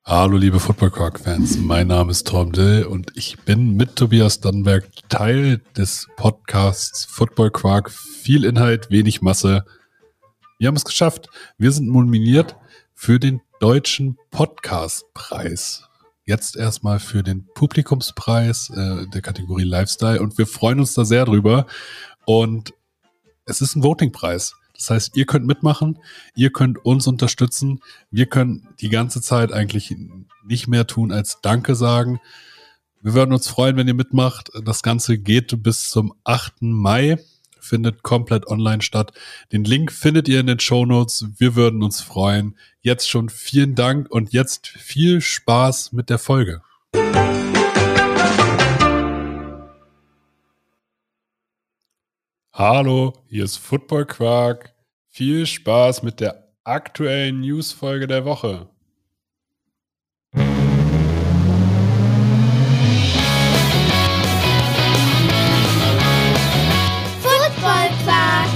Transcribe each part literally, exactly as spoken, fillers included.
Hallo liebe Football Quark-Fans, mein Name ist Tom Dill und ich bin mit Tobias Dannenberg Teil des Podcasts Football Quark. Viel Inhalt, wenig Masse. Wir haben es geschafft. Wir sind nominiert für den Deutschen Podcastpreis. Jetzt erstmal für den Publikumspreis äh, der Kategorie Lifestyle und wir freuen uns da sehr drüber. Und es ist ein Votingpreis. Das heißt, ihr könnt mitmachen, ihr könnt uns unterstützen. Wir können die ganze Zeit eigentlich nicht mehr tun als Danke sagen. Wir würden uns freuen, wenn ihr mitmacht. Das Ganze geht bis zum achten Mai, findet komplett online statt. Den Link findet ihr in den Shownotes. Wir würden uns freuen. Jetzt schon vielen Dank und jetzt viel Spaß mit der Folge. Hallo, hier ist Football Quark. Viel Spaß mit der aktuellen Newsfolge der Woche. Football Quark.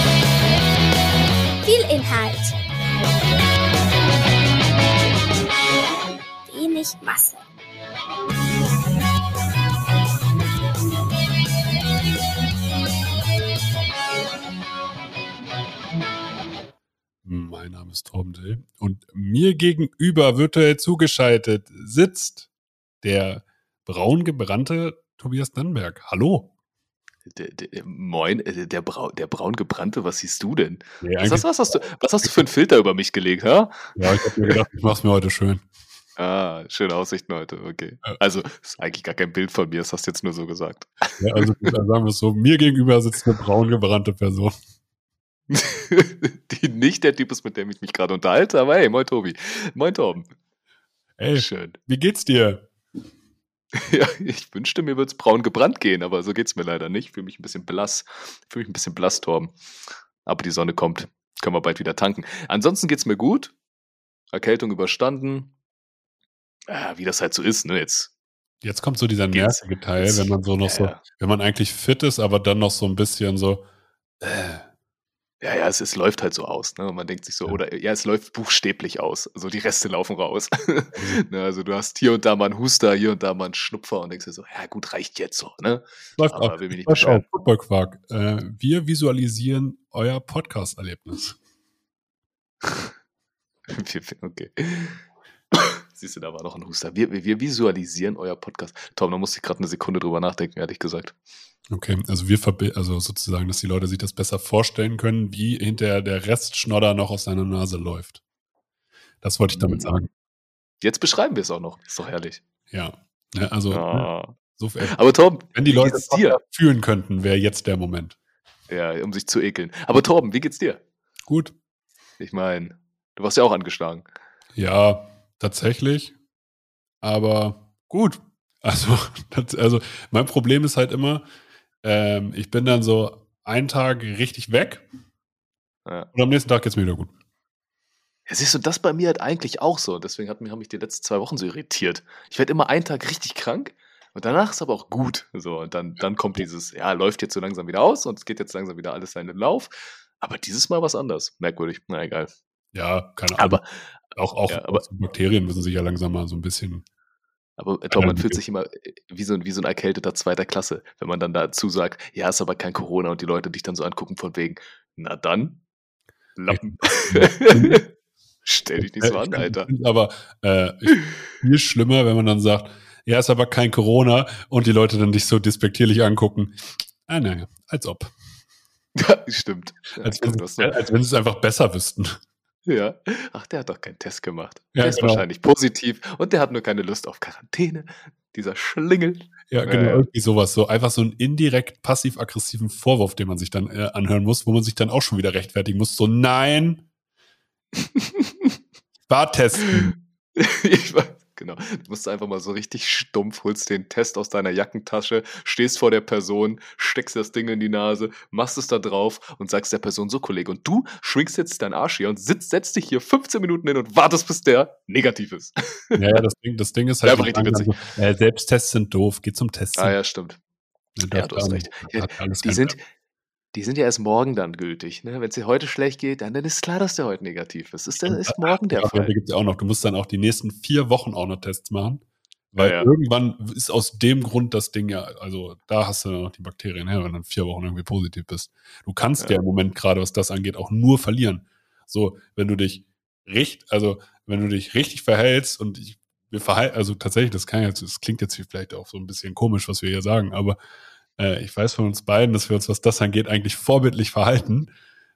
Viel Inhalt. Wenig Masse. Mein Name ist Tom Dill und mir gegenüber virtuell zugeschaltet sitzt der braun gebrannte Tobias Dannenberg. Hallo. Der, der, moin, der, Brau, der braun gebrannte, was siehst du denn? Nee, was, hast, was, hast du, was hast du für einen Filter über mich gelegt, ha? Ja, ich habe mir gedacht, ich mach's mir heute schön. Ah, schöne Aussichten heute, okay. Ja. Also, ist eigentlich gar kein Bild von mir, das hast du jetzt nur so gesagt. Ja, also dann sagen wir es so, mir gegenüber sitzt eine braun gebrannte Person. Die nicht der Typ ist, mit dem ich mich gerade unterhalte, aber hey, moin Tobi. Moin Tom. Ey, schön. Wie geht's dir? Ja, ich wünschte, mir würde es braun gebrannt gehen, aber so geht's mir leider nicht. Ich fühle mich ein bisschen blass. Ich fühle mich ein bisschen blass, Torben. Aber die Sonne kommt. Können wir bald wieder tanken. Ansonsten geht's mir gut. Erkältung überstanden. Ah, wie das halt so ist, ne? Jetzt. Jetzt kommt so dieser Geht's. nervige Teil, wenn man so noch Ja. so, wenn man eigentlich fit ist, aber dann noch so ein bisschen so, äh, Ja, ja, es, es läuft halt so aus, ne? Und man denkt sich so, Ja. oder ja, es läuft buchstäblich aus. Also die Reste laufen raus. Ne, also du hast hier und da mal einen Huster, hier und da mal einen Schnupfer und denkst dir so, ja gut, reicht jetzt so, ne? läuft Aber auch. will mich nicht Läuft beschweren. auch. Football Quark. Äh, wir visualisieren euer Podcast-Erlebnis. Okay. Siehst du, da war noch ein Huster. Wir, wir, wir visualisieren euer Podcast. Tom, da musste ich gerade eine Sekunde drüber nachdenken, ehrlich gesagt. Okay, also wir verbi- also sozusagen, dass die Leute sich das besser vorstellen können, wie hinterher der Restschnodder noch aus seiner Nase läuft. Das wollte ich damit Mhm. sagen. Jetzt beschreiben wir es auch noch. Ist doch herrlich. Ja. Ja, also, ne, Ah. so, äh, Aber Tom, wenn die wie Leute geht's dir? Podcast fühlen könnten, wäre jetzt der Moment. Ja, um sich zu ekeln. Aber Torben, wie geht's dir? Gut. Ich meine, du warst ja auch angeschlagen. Ja, tatsächlich. Aber gut. Also, das, also mein Problem ist halt immer, ähm, ich bin dann so einen Tag richtig weg Ja. und am nächsten Tag geht's mir wieder gut. Ja, siehst du, das bei mir halt eigentlich auch so. Deswegen hat mich, haben mich die letzten zwei Wochen so irritiert. Ich werde immer einen Tag richtig krank und danach ist aber auch gut. So, und dann, dann kommt dieses, ja, läuft jetzt so langsam wieder aus und es geht jetzt langsam wieder alles seinen Lauf. Aber dieses Mal was anders. Merkwürdig. Na egal. Ja, keine Ahnung. Aber, Auch, auch, ja, aber, auch so Bakterien müssen sich ja langsam mal so ein bisschen. aber äh, Tom, man Ja, fühlt sich immer äh, wie so, ein- wie so ein erkälteter zweiter Klasse, wenn man dann dazu sagt, ja, ist aber kein Corona und die Leute dich dann so angucken von wegen, na dann, Lappen. Stell dich nicht so an, Alter. Aber äh, ich, viel schlimmer, wenn man dann sagt, ja, ist aber kein Corona und die Leute dann dich so despektierlich angucken. Ah, naja, als ob. Ja, stimmt. Ja, Als komm, wenn, du hast sie, noch- als wenn sie es einfach besser wüssten. Ja. Ach, der hat doch keinen Test gemacht. Ja, Der ist genau. wahrscheinlich positiv und der hat nur keine Lust auf Quarantäne. Dieser Schlingel. Ja, genau, Ja, ja. irgendwie sowas. So einfach so einen indirekt passiv-aggressiven Vorwurf, den man sich dann äh, anhören muss, wo man sich dann auch schon wieder rechtfertigen muss. So, nein, war testen. Ich weiß, genau. Du musst einfach mal so richtig stumpf, holst den Test aus deiner Jackentasche, stehst vor der Person, steckst das Ding in die Nase, machst es da drauf und sagst der Person so, Kollege, und du schwingst jetzt deinen Arsch hier und sitzt, setzt dich hier fünfzehn Minuten hin und wartest, bis der negativ ist. Ja, ja, das Ding, das Ding ist halt, Ja, aber richtig witzig. so, äh, Selbsttests sind doof, geh zum Testen. Ah ja, stimmt. Ja, du hast recht. Ja, die sind, die sind ja erst morgen dann gültig. Ne? Wenn es dir heute schlecht geht, dann, dann ist klar, dass der heute negativ ist. Das ist, der, ist morgen der Ja, Fall. da gibt es ja auch noch. Du musst dann auch die nächsten vier Wochen auch noch Tests machen. Ja, Weil ja. irgendwann ist aus dem Grund das Ding ja, also da hast du dann noch die Bakterien her, wenn du dann vier Wochen irgendwie positiv bist. Du kannst ja, Ja. im Moment gerade, was das angeht, auch nur verlieren. So, wenn du dich richtig, also wenn du dich richtig verhältst und ich, wir verhalten, also tatsächlich, das kann jetzt, das klingt jetzt vielleicht auch so ein bisschen komisch, was wir hier sagen, aber äh, ich weiß von uns beiden, dass wir uns, was das angeht, eigentlich vorbildlich verhalten.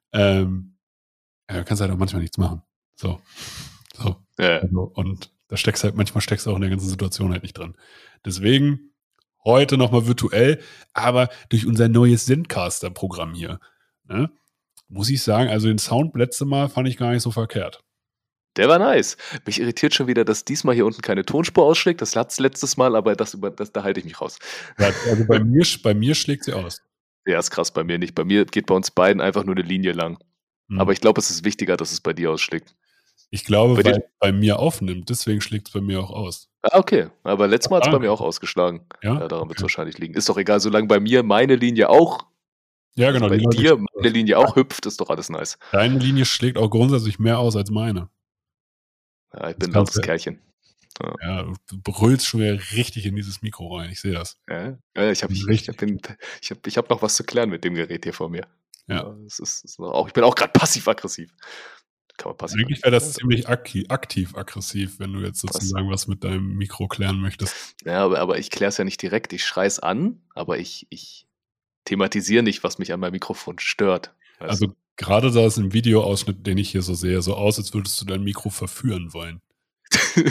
Ähm, ja, du kannst halt auch manchmal nichts machen. So. So. Ja. Also, und da steckst halt, manchmal steckst du auch in der ganzen Situation halt nicht dran. Deswegen heute nochmal virtuell, aber durch unser neues Zencaster-Programm hier, ne, muss ich sagen, also den Sound letzte Mal fand ich gar nicht so verkehrt. Der war nice. Mich irritiert schon wieder, dass diesmal hier unten keine Tonspur ausschlägt. Das hat's letztes Mal, aber das, über, das, da halte ich mich raus. Ja, also bei mir, bei mir schlägt sie aus. Ja, ist krass, bei mir nicht. Bei mir geht bei uns beiden einfach nur eine Linie lang. Hm. Aber ich glaube, es ist wichtiger, dass es bei dir ausschlägt. Ich glaube, Bei dir- weil es bei mir aufnimmt, deswegen schlägt es bei mir auch aus. Ah, okay. Aber letztes Mal hat es Ah. bei mir auch ausgeschlagen. Ja? Ja, daran wird es Okay. wahrscheinlich liegen. Ist doch egal, solange bei mir meine Linie auch, Ja, genau. also bei die Leute dir schlägt meine aus. Linie auch hüpft, ist doch alles nice. Deine Linie schlägt auch grundsätzlich mehr aus als meine. Ja, ich Das bin ein kannst lautes du- Kerlchen. Ja, du brüllst schon wieder richtig in dieses Mikro rein. Ich sehe das. Ja, ja, ich habe ich, ich, Richtig. bin- ich hab, ich hab noch was zu klären mit dem Gerät hier vor mir. Ja. Es ist, es ist auch, ich bin auch gerade passiv-aggressiv. Kann man passiv Eigentlich wäre das ziemlich aktiv, aktiv-aggressiv, wenn du jetzt Was? sozusagen was mit deinem Mikro klären möchtest. Ja, aber, aber ich kläre es ja nicht direkt. Ich schreie es an, aber ich, ich thematisiere nicht, was mich an meinem Mikrofon stört. Weißt Also gerade sah es im Videoausschnitt, den ich hier so sehe, so aus, als würdest du dein Mikro verführen wollen. du?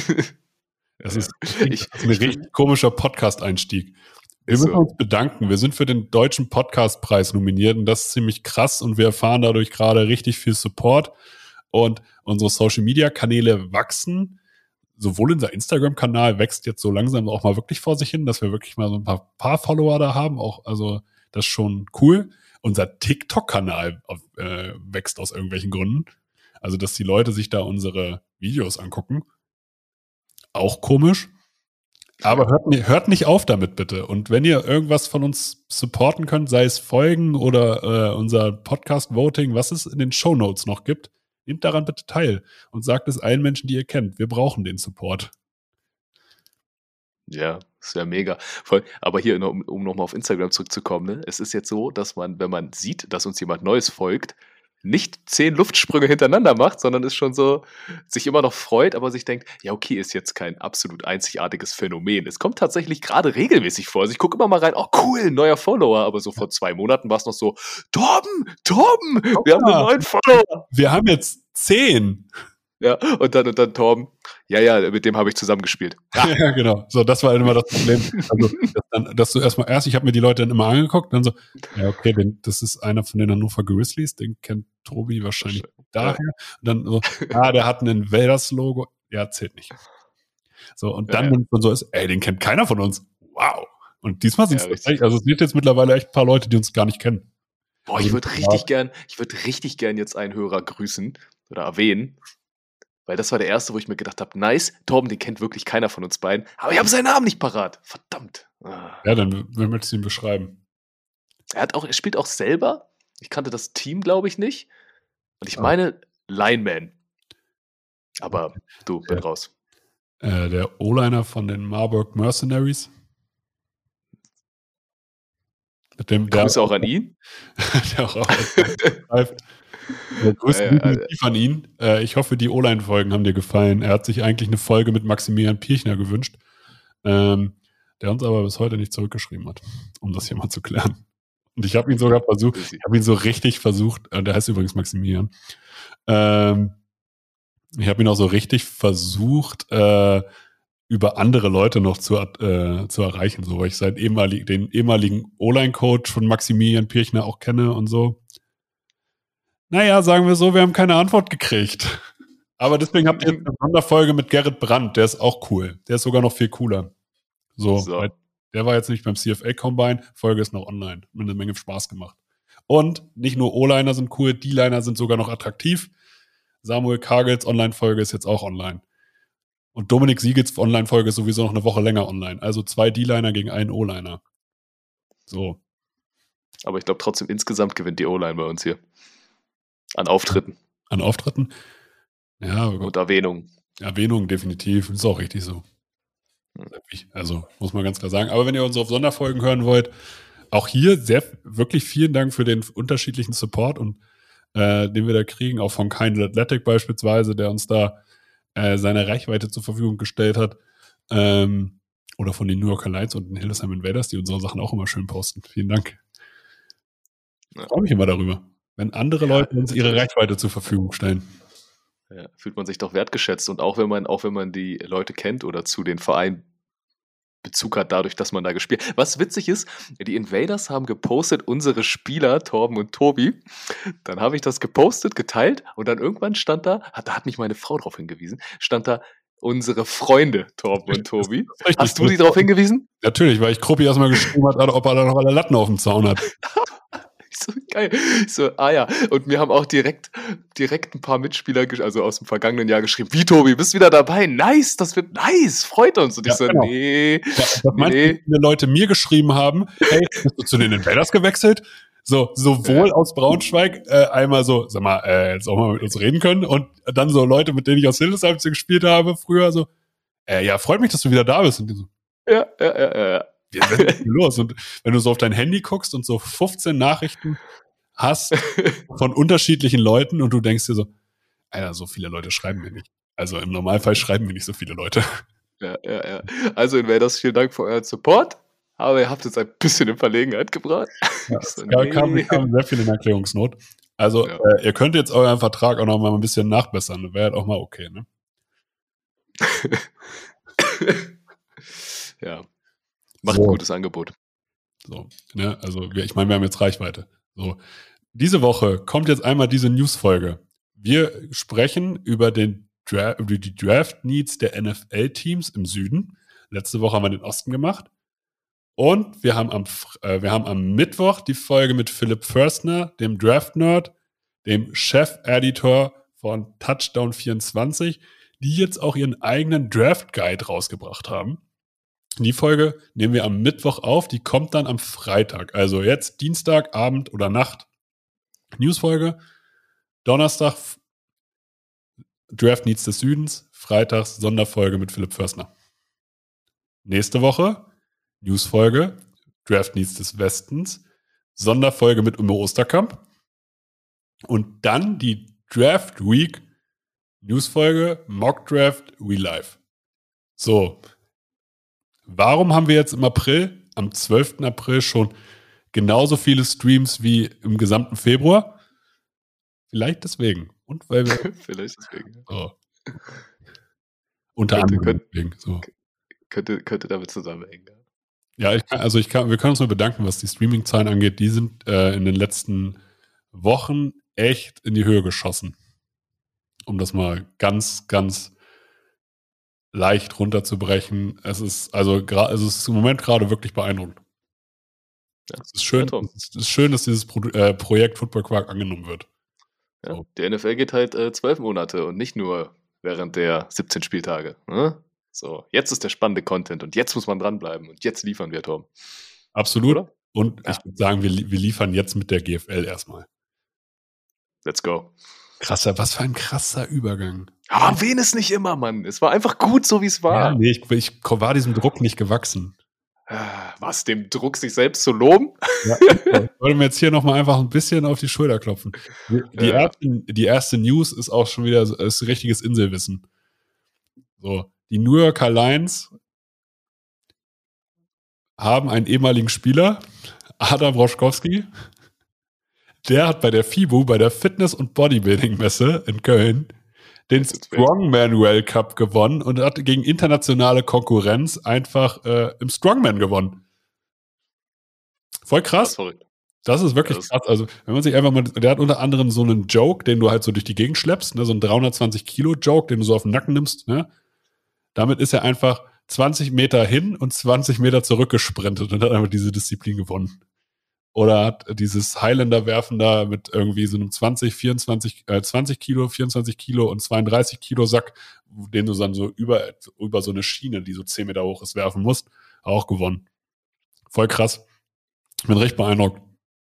Das Ja, ist, ich- das ist ein ich- richtig komischer Podcast-Einstieg. Wir Ist müssen so. uns bedanken. Wir sind für den Deutschen Podcastpreis nominiert und das ist ziemlich krass und wir erfahren dadurch gerade richtig viel Support und unsere Social-Media-Kanäle wachsen. Sowohl unser Instagram-Kanal wächst jetzt so langsam auch mal wirklich vor sich hin, dass wir wirklich mal so ein paar, paar Follower da haben. Auch, also das ist schon cool. Unser TikTok-Kanal äh, wächst aus irgendwelchen Gründen. Also, dass die Leute sich da unsere Videos angucken. Auch komisch. Aber hört, ni- hört nicht auf damit, bitte. Und wenn ihr irgendwas von uns supporten könnt, sei es Folgen oder äh, unser Podcast-Voting, was es in den Shownotes noch gibt, nehmt daran bitte teil und sagt es allen Menschen, die ihr kennt. Wir brauchen den Support. Ja, ist ja mega. Voll. Aber hier, um, um nochmal auf Instagram zurückzukommen, ne? Es ist jetzt so, dass man, wenn man sieht, dass uns jemand Neues folgt, nicht zehn Luftsprünge hintereinander macht, sondern ist schon so, sich immer noch freut, aber sich denkt, ja, okay, ist jetzt kein absolut einzigartiges Phänomen. Es kommt tatsächlich gerade regelmäßig vor. Also ich gucke immer mal rein, oh cool, neuer Follower. Aber so vor zwei Monaten war es noch so, Torben, Torben, wir haben einen neuen Follower. Wir haben jetzt zehn. Ja, und dann, und dann Torben, ja, ja, mit dem habe ich zusammengespielt. Ja, genau. So, das war immer das Problem. Also, dass, dann, dass du erstmal erst, ich habe mir die Leute dann immer angeguckt, dann so, ja, okay, den, das ist einer von den Hannover Grizzlies, den kennt Tobi wahrscheinlich daher. Und dann so, ah, der hat ein Invaders-Logo. Ja, zählt nicht. So, und dann, Ja, ja. wenn es dann so ist, ey, den kennt keiner von uns. Wow. Und diesmal sind es Ja, richtig. tatsächlich, also es sind jetzt mittlerweile echt ein paar Leute, die uns gar nicht kennen. Boah, ich würde richtig gern, ich würde richtig gern jetzt einen Hörer grüßen oder erwähnen. Weil das war der erste, wo ich mir gedacht habe, nice, Torben, den kennt wirklich keiner von uns beiden. Aber ich habe seinen Namen nicht parat. Verdammt. Ah. Ja, dann wer möchtest du ihn beschreiben? Er hat auch, er spielt auch selber. Ich kannte das Team, glaube ich, nicht. Und ich Ah. meine Lineman. Aber du, bin Ja. raus. Äh, der O-Liner von den Marburg Mercenaries. Mit dem, der, Grüße auch an ihn. der auch greift. Der Grüße Ja, ja, definitiv an ihn. Äh, ich hoffe, die O-Line-Folgen haben dir gefallen. Er hat sich eigentlich eine Folge mit Maximilian Pirchner gewünscht, ähm, der uns aber bis heute nicht zurückgeschrieben hat, um das hier mal zu klären. Und ich habe ihn sogar versucht, ich habe ihn so richtig versucht, äh, der heißt übrigens Maximilian, ähm, ich habe ihn auch so richtig versucht, äh, über andere Leute noch zu, äh, zu erreichen, so, weil ich seit ehemalig, den ehemaligen O-Line-Coach von Maximilian Pirchner auch kenne und so. Naja, sagen wir so, wir haben keine Antwort gekriegt. Aber deswegen habt ihr jetzt eine Sonderfolge mit Gerrit Brandt, der ist auch cool. Der ist sogar noch viel cooler. So, So. weil der war jetzt nicht beim C F A Combine, Folge ist noch online. Hat mir eine Menge Spaß gemacht. Und nicht nur O-Liner sind cool, D-Liner sind sogar noch attraktiv. Samuel Kagels Online-Folge ist jetzt auch online. Und Dominik Siegels Online-Folge ist sowieso noch eine Woche länger online. Also zwei D-Liner gegen einen O-Liner. So. Aber ich glaube trotzdem, insgesamt gewinnt die O-Line bei uns hier. An Auftritten. An Auftritten? Ja, und Erwähnungen. Erwähnungen definitiv. Ist auch richtig so. Also, muss man ganz klar sagen. Aber wenn ihr uns auf Sonderfolgen hören wollt, auch hier sehr, wirklich vielen Dank für den unterschiedlichen Support und äh, den wir da kriegen, auch von Kind Athletic beispielsweise, der uns da äh, seine Reichweite zur Verfügung gestellt hat. Ähm, oder von den New Yorker Lions und den Hildesheim Invaders, die unsere Sachen auch immer schön posten. Vielen Dank. Ich freue mich immer darüber, wenn andere ja, Leute uns ihre Reichweite zur Verfügung stellen. Ja, fühlt man sich doch wertgeschätzt. Und auch wenn man, auch wenn man die Leute kennt oder zu den Vereinen Bezug hat, dadurch, dass man da gespielt hat. Was witzig ist, die Invaders haben gepostet, unsere Spieler, Torben und Tobi. Dann habe ich das gepostet, geteilt und dann irgendwann stand da, da hat mich meine Frau darauf hingewiesen, stand da unsere Freunde, Torben und Tobi. Hast du die darauf hingewiesen? Natürlich, weil ich Kruppi erstmal geschrieben hat, ob er da noch alle Latten auf dem Zaun hat. Ich so, geil. Ich so, ah ja. Und mir haben auch direkt, direkt ein paar Mitspieler, also aus dem vergangenen Jahr geschrieben, wie Tobi, bist wieder dabei? Nice, das wird nice, freut uns. Und ich ja, so, genau. nee. Ja, dass manche nee. Leute mir geschrieben haben, hey, bist du zu den Invaders gewechselt? So, sowohl ja. aus Braunschweig, äh, einmal so, sag mal, äh, jetzt auch mal mit uns reden können und dann so Leute, mit denen ich aus Hildesheim gespielt habe früher, so, äh, ja, freut mich, dass du wieder da bist. Und die so, ja, ja, ja, ja. Was ist denn los? Und wenn du so auf dein Handy guckst und so fünfzehn Nachrichten hast von unterschiedlichen Leuten und du denkst dir so, Alter, so viele Leute schreiben mir nicht. Also im Normalfall schreiben mir nicht so viele Leute. Ja, ja, ja. Also Invaders, vielen Dank für euren Support. Aber ihr habt uns ein bisschen in Verlegenheit gebracht. Ja, so, nee. kam, kam sehr viel in Erklärungsnot. Also ja. äh, ihr könnt jetzt euren Vertrag auch noch mal ein bisschen nachbessern. Wäre halt auch mal okay, ne? Ja. Macht so. Ein gutes Angebot. So, ne, also wir, ich meine, wir haben jetzt Reichweite. So, diese Woche kommt jetzt einmal diese News-Folge. Wir sprechen über, den Dra- über die Draft-Needs der N F L-Teams im Süden. Letzte Woche haben wir den Osten gemacht. Und wir haben am, äh, wir haben am Mittwoch die Folge mit Philipp Förstner, dem Draft-Nerd, dem Chef-Editor von Touchdown vierundzwanzig, die jetzt auch ihren eigenen Draft-Guide rausgebracht haben. Die Folge nehmen wir am Mittwoch auf, die kommt dann am Freitag. Also jetzt Dienstag, Abend oder Nacht Newsfolge. Donnerstag Draft Needs des Südens. Freitags Sonderfolge mit Philipp Förstner. Nächste Woche Newsfolge Draft Needs des Westens. Sonderfolge mit Ume Osterkamp. Und dann die Draft Week Newsfolge Mock Draft Real Life. So. Warum haben wir jetzt im April, am zwölften April schon genauso viele Streams wie im gesamten Februar? Vielleicht deswegen. Und weil wir. Vielleicht deswegen. So. Unter könnte, anderem könnte, deswegen. So. Könnte, könnte damit zusammenhängen. Ja, ich kann, also ich kann, wir können uns nur bedanken, was die Streaming-Zahlen angeht. Die sind äh, in den letzten Wochen echt in die Höhe geschossen. Um das mal ganz, ganz leicht runterzubrechen. Es ist also gra- es ist im Moment gerade wirklich beeindruckend. Ja, es ist schön, ja, es ist schön, dass dieses Pro- äh, Projekt Football Quark angenommen wird. Ja, so. Die N F L geht halt äh, zwölf Monate und nicht nur während der siebzehn Spieltage. Ne? So, jetzt ist der spannende Content und jetzt muss man dranbleiben und jetzt liefern wir, Tom. Absolut. Oder? Und ja. Ich würde sagen, wir, wir liefern jetzt mit der G F L erstmal. Let's go. Krasser, was für ein krasser Übergang. Aber wen es nicht immer, Mann. Es war einfach gut, so wie es war. Ja, nee, ich, ich war diesem Druck nicht gewachsen. Was, dem Druck, sich selbst zu loben? Ja, ich wollte mir jetzt hier nochmal einfach ein bisschen auf die Schulter klopfen. Die, die, ja. erste, die erste News ist auch schon wieder ist richtiges Inselwissen. So, die New Yorker Lions haben einen ehemaligen Spieler, Adam Roschkowski. Der hat bei der FIBO, bei der Fitness- und Bodybuilding-Messe in Köln, den Strongman World Cup gewonnen und hat gegen internationale Konkurrenz einfach äh, im Strongman gewonnen. Voll krass. Das, das ist wirklich das krass. Also, wenn man sich einfach mal, der hat unter anderem so einen Joke, den du halt so durch die Gegend schleppst, ne, so einen dreihundertzwanzig Kilo Joke, den du so auf den Nacken nimmst, ne? Damit ist er einfach zwanzig Meter hin und zwanzig Meter zurückgesprintet und hat einfach diese Disziplin gewonnen. Oder hat dieses Highlander-Werfen da mit irgendwie so einem zwanzig, vierundzwanzig, äh, zwanzig Kilo, vierundzwanzig Kilo und zweiunddreißig Kilo Sack, den du dann so über, über so eine Schiene, die so zehn Meter hoch ist, werfen musst, auch gewonnen. Voll krass. Ich bin recht beeindruckt.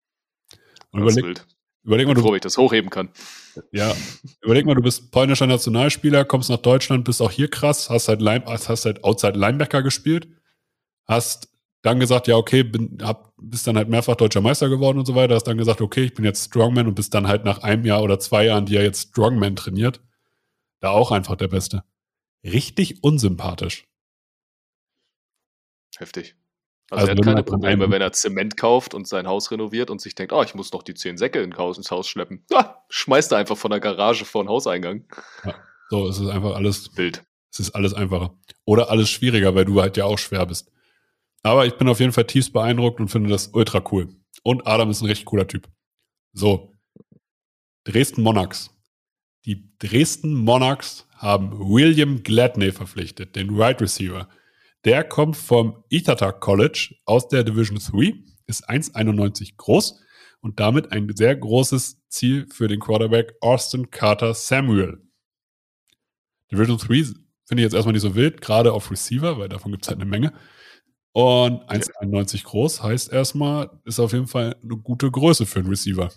Und überleg, überleg mal, bevor du, ich das hochheben kann. Ja, überleg mal, du bist polnischer Nationalspieler, kommst nach Deutschland, bist auch hier krass, hast halt, Line, hast halt Outside Linebacker gespielt, hast dann gesagt, ja, okay, bin, hab, bist dann halt mehrfach deutscher Meister geworden und so weiter, hast dann gesagt, okay, ich bin jetzt Strongman und bist dann halt nach einem Jahr oder zwei Jahren, die er jetzt Strongman trainiert, da auch einfach der Beste. Richtig unsympathisch. Heftig. Also, also er hat keine Probleme, wenn er Zement kauft und sein Haus renoviert und sich denkt, oh, ich muss noch die zehn Säcke ins Haus, ins Haus schleppen. Ja, schmeißt er einfach von der Garage vor den Hauseingang. Ja, so, es ist einfach alles Bild. Es ist alles einfacher. Oder alles schwieriger, weil du halt ja auch schwer bist. Aber ich bin auf jeden Fall tiefst beeindruckt und finde das ultra cool. Und Adam ist ein richtig cooler Typ. So. Dresden Monarchs. Die Dresden Monarchs haben William Gladney verpflichtet, den Wide Receiver. Der kommt vom Ithaca College aus der Division drei, ist eins Komma einundneunzig groß und damit ein sehr großes Ziel für den Quarterback Austin Carter Samuel. Division drei finde ich jetzt erstmal nicht so wild, gerade auf Receiver, weil davon gibt es halt eine Menge. Und eins Komma einundneunzig groß heißt erstmal, ist auf jeden Fall eine gute Größe für einen Receiver.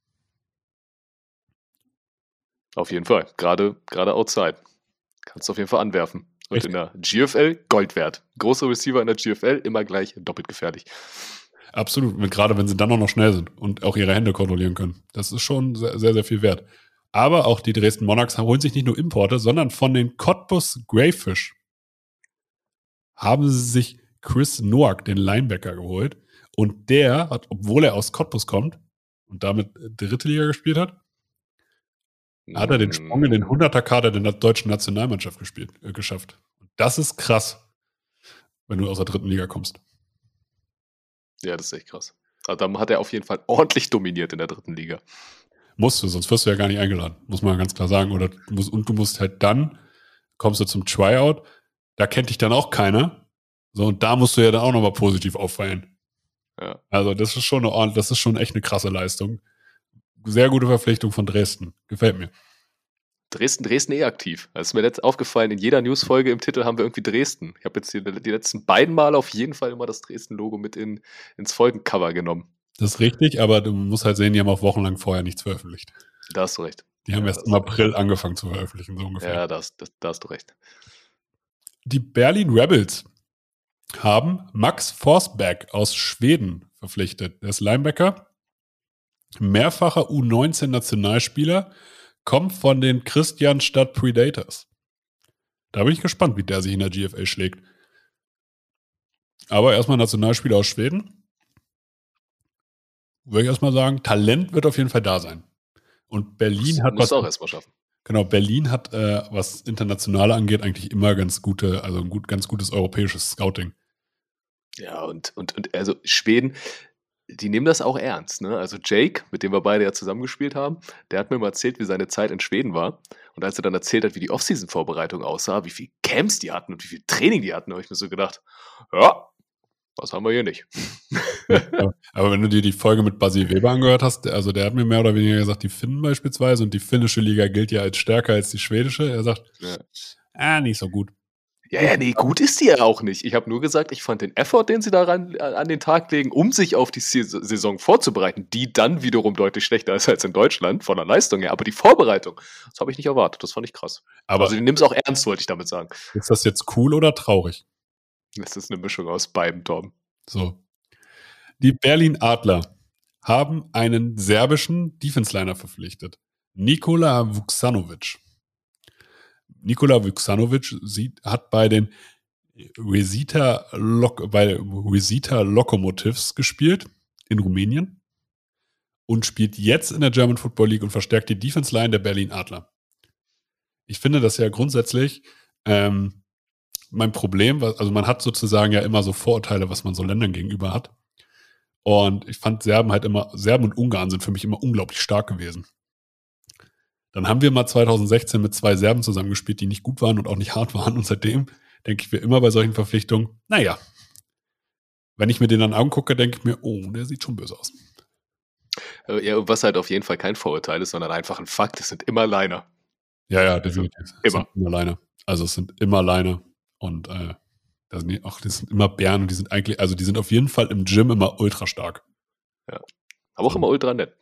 Auf jeden Fall, gerade, gerade outside. Kannst du auf jeden Fall anwerfen. Und Echt? In der G F L Gold wert. Große Receiver in der G F L immer gleich doppelt gefährlich. Absolut, gerade wenn sie dann auch noch schnell sind und auch ihre Hände kontrollieren können. Das ist schon sehr, sehr, sehr viel wert. Aber auch die Dresden Monarchs holen sich nicht nur Importe, sondern von den Cottbus Greyfish haben sie sich Chris Noack, den Linebacker, geholt. Und der hat, obwohl er aus Cottbus kommt und damit dritte Liga gespielt hat, hat er den Sprung in den hunderter-Kader der deutschen Nationalmannschaft gespielt, äh, geschafft. Und das ist krass, wenn du aus der dritten Liga kommst. Ja, das ist echt krass. Also dann hat er auf jeden Fall ordentlich dominiert in der dritten Liga. Musst du, sonst wirst du ja gar nicht eingeladen, muss man ganz klar sagen. Oder du musst, und du musst halt dann, kommst du zum Tryout, da kennt dich dann auch keiner. So, und da musst du ja dann auch nochmal positiv auffallen. Ja. Also das ist schon eine ordentliche, das ist schon echt eine krasse Leistung. Sehr gute Verpflichtung von Dresden. Gefällt mir. Dresden, Dresden eh aktiv. Das ist mir jetzt aufgefallen, in jeder Newsfolge im Titel haben wir irgendwie Dresden. Ich habe jetzt die, die letzten beiden Mal auf jeden Fall immer das Dresden-Logo mit in, ins Folgencover genommen. Das ist richtig, aber du musst halt sehen, die haben auch wochenlang vorher nichts veröffentlicht. Da hast du recht. Die haben ja, erst im April angefangen zu veröffentlichen, so ungefähr. Ja, da hast, da, da hast du recht. Die Berlin Rebels haben Max Forsberg aus Schweden verpflichtet. Der ist Linebacker, mehrfacher U neunzehn Nationalspieler, kommt von den Christianstadt Predators. Da bin ich gespannt, wie der sich in der G F L schlägt. Aber erstmal Nationalspieler aus Schweden. Würde ich erstmal sagen, Talent wird auf jeden Fall da sein. Und Berlin das hat muss was auch erstmal schaffen. Genau, Berlin hat, äh, was Internationale angeht, eigentlich immer ganz gute, also ein gut, ganz gutes europäisches Scouting. Ja, und, und, und also Schweden, die nehmen das auch ernst, ne? Also Jake, mit dem wir beide ja zusammengespielt haben, der hat mir mal erzählt, wie seine Zeit in Schweden war. Und als er dann erzählt hat, wie die Offseason-Vorbereitung aussah, wie viel Camps die hatten und wie viel Training die hatten, habe ich mir so gedacht, ja, was haben wir hier nicht. aber, aber wenn du dir die Folge mit Basi Weber angehört hast, also der hat mir mehr oder weniger gesagt, die Finnen beispielsweise, und die finnische Liga gilt ja als stärker als die schwedische. Er sagt, ja, ah, nicht so gut. Ja, ja, nee, gut ist die ja auch nicht. Ich habe nur gesagt, ich fand den Effort, den sie daran an den Tag legen, um sich auf die Saison vorzubereiten, die dann wiederum deutlich schlechter ist als in Deutschland, von der Leistung her. Aber die Vorbereitung, das habe ich nicht erwartet. Das fand ich krass. Aber also die nehmen es auch ernst, wollte ich damit sagen. Ist das jetzt cool oder traurig? Das ist eine Mischung aus beiden, Tom. So. Die Berlin Adler haben einen serbischen Defense-Liner verpflichtet. Nikola Vuksanovic. Nikola Vuksanovic sieht, hat bei den Resita, Lok, bei Resita Lokomotives gespielt in Rumänien und spielt jetzt in der German Football League und verstärkt die Defense Line der Berlin Adler. Ich finde das ja grundsätzlich ähm, mein Problem, also man hat sozusagen ja immer so Vorurteile, was man so Ländern gegenüber hat. Und ich fand Serben halt immer, Serben und Ungarn sind für mich immer unglaublich stark gewesen. Dann haben wir mal zwanzig sechzehn mit zwei Serben zusammengespielt, die nicht gut waren und auch nicht hart waren. Und seitdem denke ich mir immer bei solchen Verpflichtungen, naja, wenn ich mir den dann angucke, denke ich mir, oh, der sieht schon böse aus. Ja, was halt auf jeden Fall kein Vorurteil ist, sondern einfach ein Fakt, es sind immer Liner. Ja, ja, definitiv. Immer. Es sind immer Liner. Also es sind immer Liner. Und äh, das sind, auch, das sind immer Bären und die sind eigentlich, also die sind auf jeden Fall im Gym immer ultra stark. Ja. Aber auch immer ultra nett.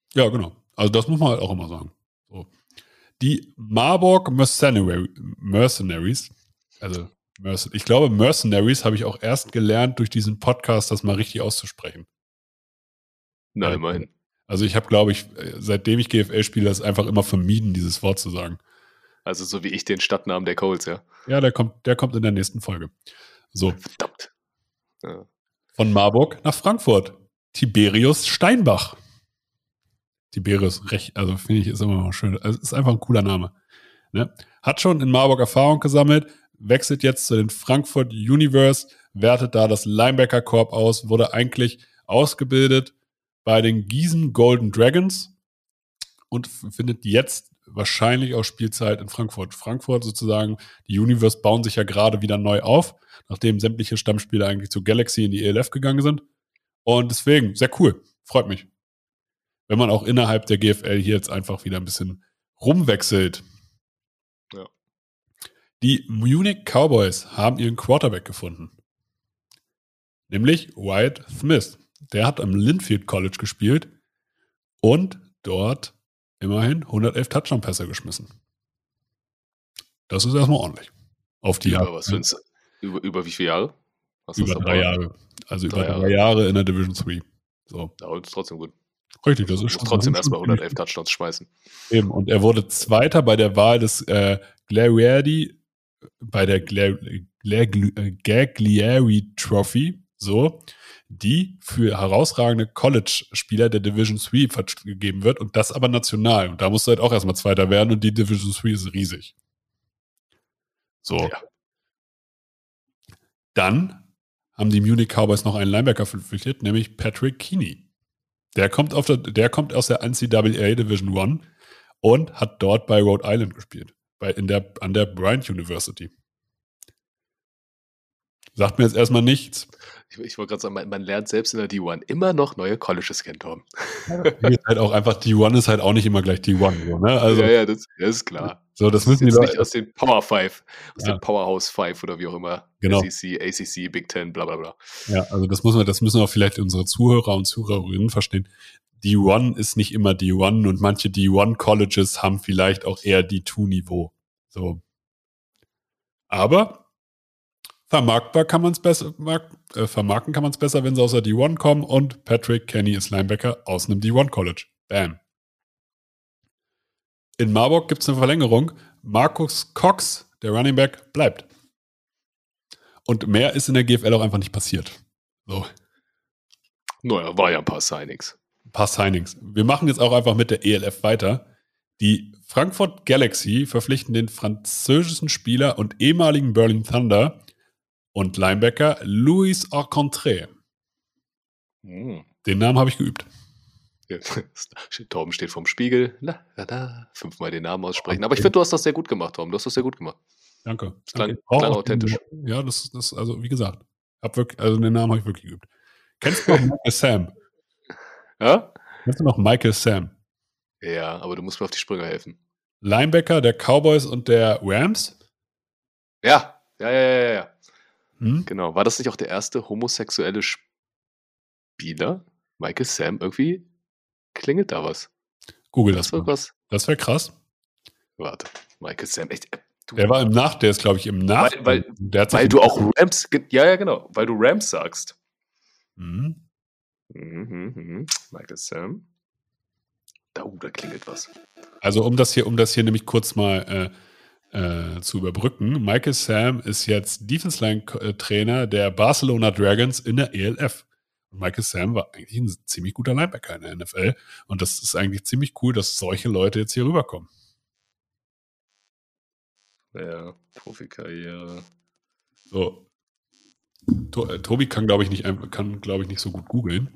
Ja, genau. Also das muss man halt auch immer sagen. So. Die Marburg Mercenary, Mercenaries, also Merc- ich glaube, Mercenaries habe ich auch erst gelernt durch diesen Podcast, das mal richtig auszusprechen. Na, Äh, immerhin. Also ich habe, glaube ich, äh, seitdem ich G F L spiele, das einfach immer vermieden, dieses Wort zu sagen. Also so wie ich den Stadtnamen der Colts, ja. Ja, der kommt, der kommt in der nächsten Folge. So, Verdammt. Ja. von Marburg nach Frankfurt. Tiberius Steinbach. Tiberius, recht, also finde ich, ist immer noch schön. Also ist einfach ein cooler Name. Ne? Hat schon in Marburg Erfahrung gesammelt, wechselt jetzt zu den Frankfurt Universe, wertet da das Linebacker-Korps aus, wurde eigentlich ausgebildet bei den Gießen Golden Dragons und findet jetzt wahrscheinlich auch Spielzeit in Frankfurt. Frankfurt sozusagen, die Universe bauen sich ja gerade wieder neu auf, nachdem sämtliche Stammspieler eigentlich zu Galaxy in die E L F gegangen sind. Und deswegen, sehr cool, freut mich. Wenn man auch innerhalb der G F L hier jetzt einfach wieder ein bisschen rumwechselt. Ja. Die Munich Cowboys haben ihren Quarterback gefunden. Nämlich Wyatt Smith. Der hat am Linfield College gespielt und dort immerhin hundertelf Touchdown-Pässe geschmissen. Das ist erstmal ordentlich. Auf die Über Jahre. was für ein, über, über wie viele Jahre? Was Über ist das drei dabei? Jahre. Also Drei über drei Jahre. Jahre in der Division drei. So. Ja, und ist trotzdem gut. Richtig, das Du ist musst schon trotzdem das ist erstmal schon ziemlich hundertelf Touchdowns schmeißen. Eben, und er wurde Zweiter bei der Wahl des äh, Gagliardi, bei der Gla- Gla- Gla- Gagliari Trophy, so, die für herausragende College-Spieler der Division drei vergeben wird und das aber national. Und da musst du halt auch erstmal Zweiter werden und die Division drei ist riesig. So. Ja. Dann haben die Munich Cowboys noch einen Linebacker verpflichtet, nämlich Patrick Keeney. Der kommt, auf der, der kommt aus der N C A A Division eins und hat dort bei Rhode Island gespielt. Bei, in der, an der Bryant University. Sagt mir jetzt erstmal nichts. Ich, ich wollte gerade sagen, man, man lernt selbst in der D eins immer noch neue Colleges kennen, Tom. Hier ist halt auch einfach, D eins ist halt auch nicht immer gleich D eins. So, ne? Also, ja, ja, das, das ist klar. so, das Das ist müssen die jetzt Leute. nicht aus den Power Five, aus Ja. den Powerhouse Five oder wie auch immer. Genau. S E C, A C C, Big Ten, bla bla bla. Ja, also das muss man, das müssen auch vielleicht unsere Zuhörer und Zuhörerinnen verstehen. D eins ist nicht immer D eins und manche D eins Colleges haben vielleicht auch eher D zwei Niveau. So. Aber vermarktbar kann man es besser, mark, äh, vermarkten kann man es besser, wenn sie aus der D eins kommen und Patrick Kenny ist Linebacker aus einem D eins College. Bam. In Marburg gibt es eine Verlängerung. Marcus Cox, der Running Back, bleibt. Und mehr ist in der G F L auch einfach nicht passiert. So. Naja, war ja ein paar Signings. Ein paar Signings. Wir machen jetzt auch einfach mit der E L F weiter. Die Frankfurt Galaxy verpflichten den französischen Spieler und ehemaligen Berlin Thunder und Linebacker Louis Arcontré. Hm. Den Namen habe ich geübt. Ja, Torben steht vorm Spiegel. La, la, la, fünfmal den Namen aussprechen. Aber ich finde, du hast das sehr gut gemacht, Torben. Du hast das sehr gut gemacht. Danke. Das klang, Danke. Auch klang auch authentisch. Den, ja, das ist, also wie gesagt, hab wirklich, also den Namen habe ich wirklich geübt. Kennst du noch Michael Sam? Ja? Kennst du noch Michael Sam? Ja, aber du musst mir auf die Sprünge helfen. Linebacker der Cowboys und der Rams? Ja, ja, ja, ja, ja. Hm? Genau. War das nicht auch der erste homosexuelle Spieler? Michael Sam? Irgendwie klingelt da was. Google Das das war mal. was. Das wäre krass. Warte. Michael Sam. Echt, äh, du, Der war im Nach, der ist, glaube ich, im Nach. Weil- weil- der hat sich weil du auch Rams. ge- Ja, ja, genau. Weil du Rams sagst. Hm? Mhm, mhm. Michael Sam. Da, uh, da klingelt was. Also um das hier, um das hier nämlich kurz mal äh, äh, zu überbrücken. Michael Sam ist jetzt Defense Line Trainer der Barcelona Dragons in der E L F. Und Michael Sam war eigentlich ein ziemlich guter Linebacker in der N F L. Und das ist eigentlich ziemlich cool, dass solche Leute jetzt hier rüberkommen. Ja, Profikarriere. So. To äh, Tobi kann, glaube ich, nicht, ein- kann, glaube ich, nicht so gut googeln.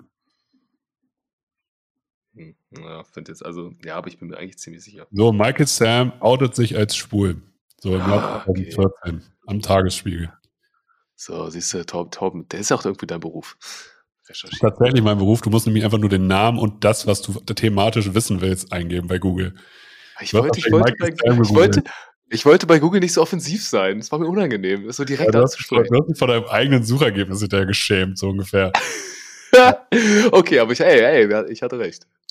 Hm, ja, finde jetzt also, ja, aber ich bin mir eigentlich ziemlich sicher. So, Michael Sam outet sich als schwul. So im Jahr Ah, okay. zwanzig vierzehn am Tagesspiegel. So, siehst du, Torben, Torben, der ist ja auch irgendwie dein Beruf. Recherchieren. Tatsächlich mein Beruf. Du musst nämlich einfach nur den Namen und das, was du thematisch wissen willst, eingeben bei Google. Ich Du hast wollte, ich, wahrscheinlich wollte Michael bei, Sam ich, gegoogelt. wollte, ich wollte bei Google nicht so offensiv sein. Das war mir unangenehm, das so direkt Ja, du, hast, anzusprechen. du hast dich vor deinem eigenen Suchergebnis hinterher geschämt, so ungefähr. Okay, aber ich, ey, ey, ich hatte recht.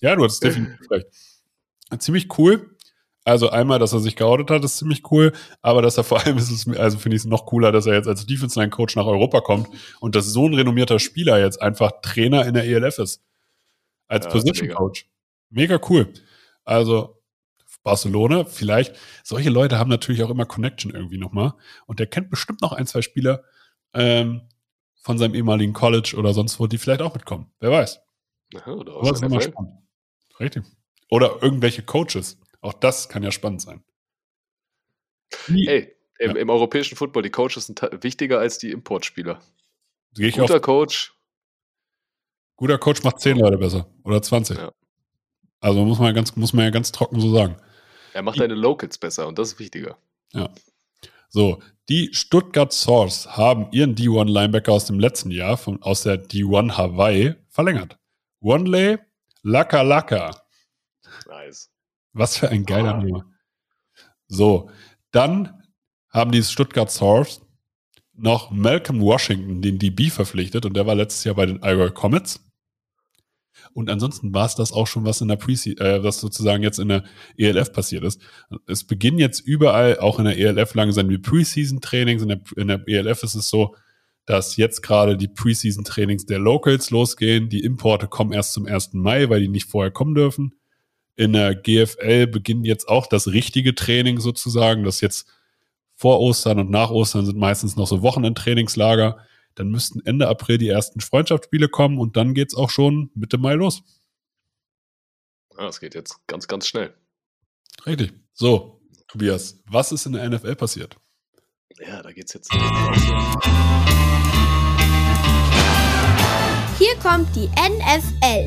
Ja, du hattest definitiv recht. Ziemlich cool. Also einmal, dass er sich geoutet hat, ist ziemlich cool, aber dass er vor allem ist es, also finde ich es noch cooler, dass er jetzt als Defense-Line-Coach nach Europa kommt und dass so ein renommierter Spieler jetzt einfach Trainer in der E L F ist. Als Ja, Position-Coach. Mega. mega cool. Also Barcelona, vielleicht, solche Leute haben natürlich auch immer Connection irgendwie nochmal und der kennt bestimmt noch ein, zwei Spieler ähm, von seinem ehemaligen College oder sonst wo, die vielleicht auch mitkommen. Wer weiß. Aha, oder Aber aus ist immer N F L. spannend. Richtig. Oder irgendwelche Coaches. Auch das kann ja spannend sein. Die, Ey, im, Ja. im europäischen Football, die Coaches sind ta- wichtiger als die Importspieler. gehe ich auf, Guter Coach, guter Coach macht zehn Leute besser. Oder zwanzig. Ja. Also muss man, ja ganz, muss man ja ganz trocken so sagen. er macht Die- deine Locals besser und das ist wichtiger. So, die Stuttgart Source haben ihren D eins Linebacker aus dem letzten Jahr von, aus der D eins Hawaii verlängert. Wanley Laka Laka. Nice. Was für ein geiler Ah. Name. So, dann haben die Stuttgart Source noch Malcolm Washington, den D B, verpflichtet und der war letztes Jahr bei den Allgäu Comets. Und ansonsten war es das auch schon, was in der Preseason, äh, was sozusagen jetzt in der E L F passiert ist. Es beginnen jetzt überall, auch in der E L F, langsam die Preseason-Trainings. In der, in der E L F ist es so, dass jetzt gerade die Preseason-Trainings der Locals losgehen. Die Importe kommen erst zum ersten Mai, weil die nicht vorher kommen dürfen. In der G F L beginnt jetzt auch das richtige Training sozusagen. Das jetzt vor Ostern und nach Ostern sind meistens noch so Wochenendtrainingslager. Dann müssten Ende April die ersten Freundschaftsspiele kommen und dann geht's auch schon Mitte Mai los. Ah, das geht jetzt ganz, ganz schnell. Richtig. So, Tobias, was ist in der N F L passiert? Ja, da geht's jetzt. Hier kommt die N F L.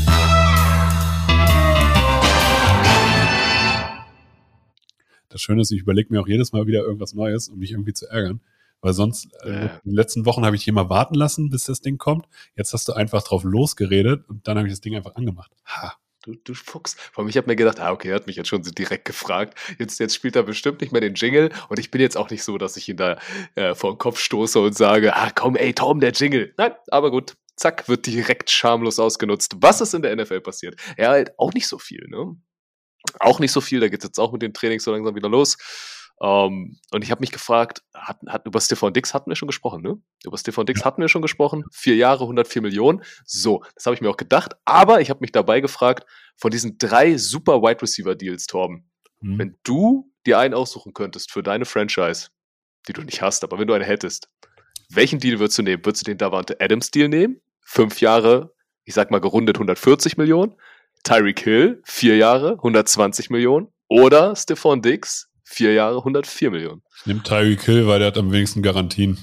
Das Schöne ist, ich überlege mir auch jedes Mal wieder irgendwas Neues, um mich irgendwie zu ärgern. Weil sonst, äh, Ja. in den letzten Wochen habe ich hier mal warten lassen, bis das Ding kommt. Jetzt hast du einfach drauf losgeredet und dann habe ich das Ding einfach angemacht. Ha. Du, du Fuchs. Vor allem, ich habe mir gedacht, ah, okay, er hat mich jetzt schon so direkt gefragt. Jetzt, jetzt spielt er bestimmt nicht mehr den Jingle und ich bin jetzt auch nicht so, dass ich ihn da äh, vor den Kopf stoße und sage, ah, komm, ey, Tom, der Jingle. Nein, aber gut. Zack, wird direkt schamlos ausgenutzt. Was ist in der N F L passiert? Ja, halt auch nicht so viel, ne? Auch nicht so viel, da geht es jetzt auch mit den Trainings so langsam wieder los. Um, und ich habe mich gefragt, hat, hat, über Stefan Diggs hatten wir schon gesprochen, ne? Über Stefan Diggs Ja. hatten wir schon gesprochen. Vier Jahre, hundertvier Millionen. So, das habe ich mir auch gedacht. Aber ich habe mich dabei gefragt, von diesen drei super Wide Receiver Deals, Torben, Hm. wenn du dir einen aussuchen könntest für deine Franchise, die du nicht hast, aber wenn du eine hättest, welchen Deal würdest du nehmen? Würdest du den Davante Adams Deal nehmen? Fünf Jahre, ich sag mal gerundet hundertvierzig Millionen. Tyreek Hill, vier Jahre, hundertzwanzig Millionen. Oder Stefan Diggs, vier Jahre, hundertvier Millionen. Ich nehme Tyreek Hill, weil der hat am wenigsten Garantien.